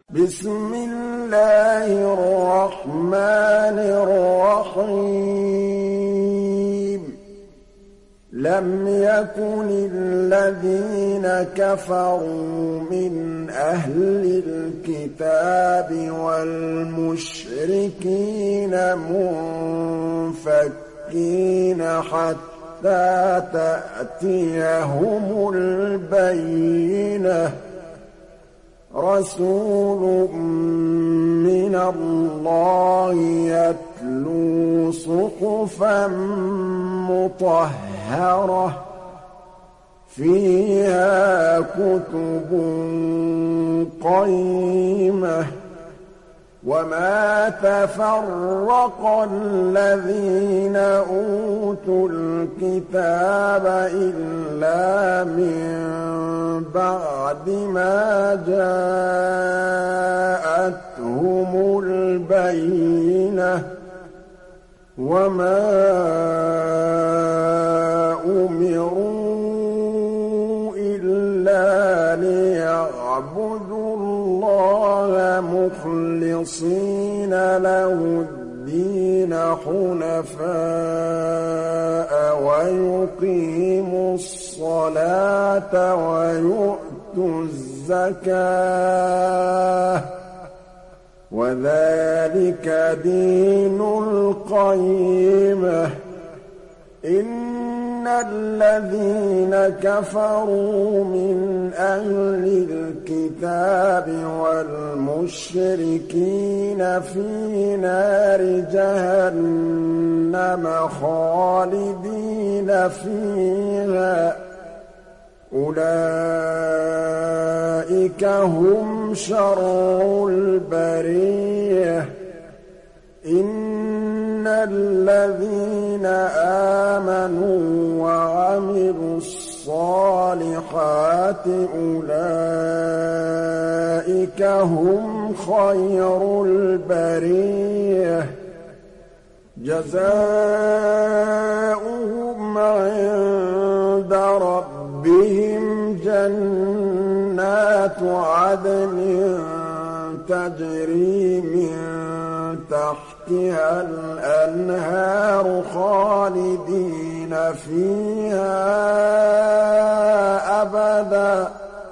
بسم الله الرحمن الرحيم لم يكن الذين كفروا من أهل الكتاب والمشركين منفكين حتى تأتيهم البينة رسول من الله يتلو صحفا مطهرة فيها كتب قيمة وما تفرق الذين أوتوا الكتاب إلا من بعد ما جاءتهم البينة وما أمروا إلا ليعبدوا الله مخلصين له الدين حنفاء ويقيموا الصلاة ويؤتوا الزكاة وذلك دين القيمة إن الذين كفروا من أهل الكتاب والمشركين في نار جهنم خالدين فيها أولئك هم شر البرية إن الذين آمنوا وعملوا الصالحات أولئك هم خير البرية جزاؤهم عند ربهم جنات عدن تجري من تحتها الأنهار خالدين فيها أبدا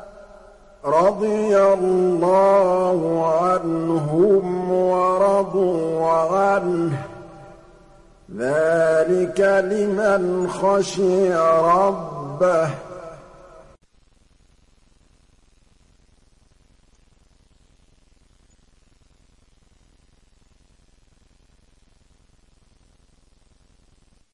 رضي الله عنهم ورضوا عنه ذلك لمن خشي ربه